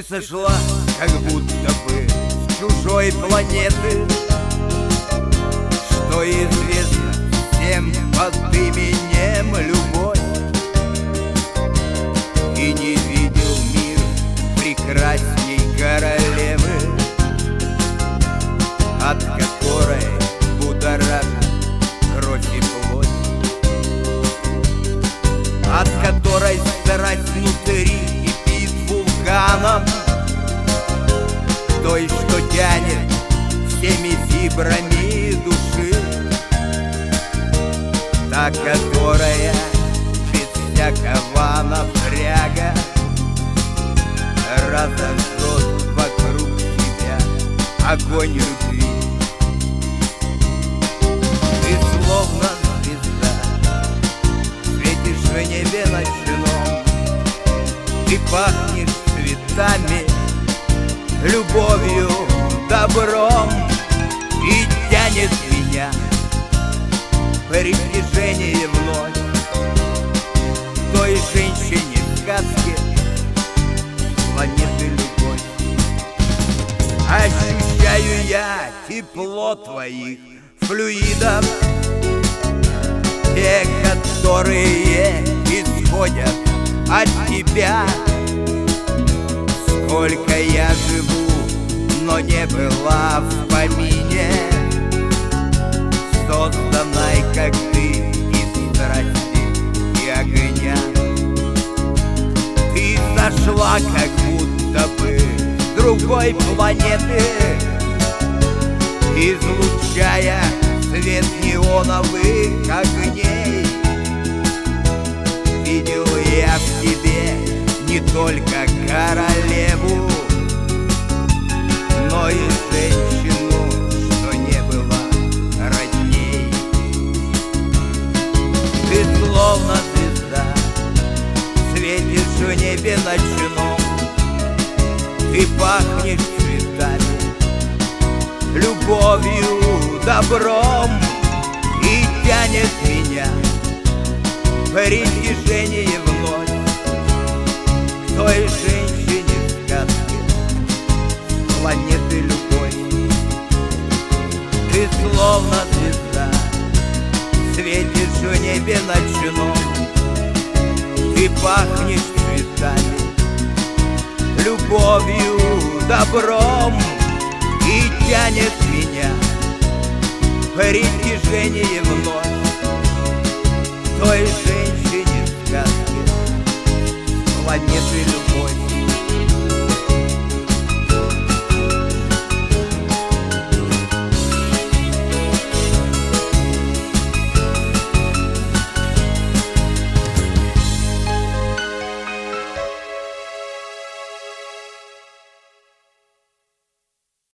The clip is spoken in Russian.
сошла, как будто бы с чужой планеты, что известно всем под именем любовь. И не видел мир прекрасней королевы, от которой будоражит кровь и плоть, от которой страсть внутри кипит вулканом, той, что тянет всеми фибрами души, та, которая без всякого напряга разожжет вокруг себя огонь любви. Ты словно звезда, светишь в небе ночном, ты пахнешь цветами, любовью, добром, и тянет меня притяжение вновь к той женщине в сказке планеты любовь. Ощущаю я тепло твоих флюидов, те, которые исходят от тебя. Сколько я живу, но не была в помине, созданной, как ты, из страсти и огня. Ты сошла, как будто бы с другой планеты, излучая свет неоновых огней. Видел я в тебе не только королеву, но и женщину, что не была родней. Ты словно звезда, светишь в небе ночном, ты пахнешь цветами, любовью, добром, и тянет меня притяжение вновь к той женщине в сказке планеты любовь. Ты словно звезда, светишь в небе ночном, ты пахнешь цветами, любовью, добром, и тянет меня притяжение вновь к той женщине